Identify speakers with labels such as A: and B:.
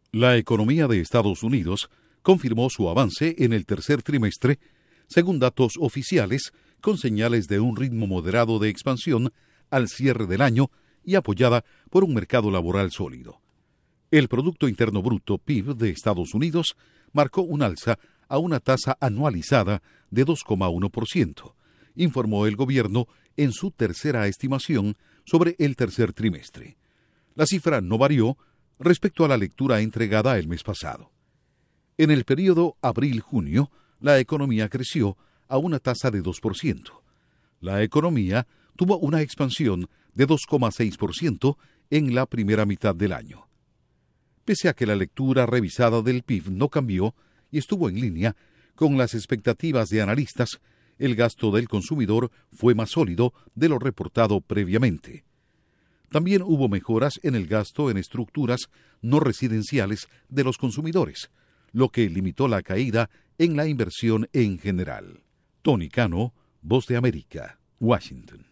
A: La economía de Estados Unidos confirmó su avance en el tercer trimestre, según datos oficiales, con señales de un ritmo moderado de expansión al cierre del año y apoyada por un mercado laboral sólido. El Producto Interno Bruto PIB de Estados Unidos marcó un alza a una tasa anualizada de 2,1%, informó el gobierno en su tercera estimación sobre el tercer trimestre. La cifra no varió respecto a la lectura entregada el mes pasado. En el período abril-junio, la economía creció a una tasa de 2%. La economía tuvo una expansión de 2,6% en la primera mitad del año. Pese a que la lectura revisada del PIB no cambió y estuvo en línea con las expectativas de analistas, el gasto del consumidor fue más sólido de lo reportado previamente. También hubo mejoras en el gasto en estructuras no residenciales de los consumidores, lo que limitó la caída en la inversión en general. Tony Cano, Voz de América, Washington.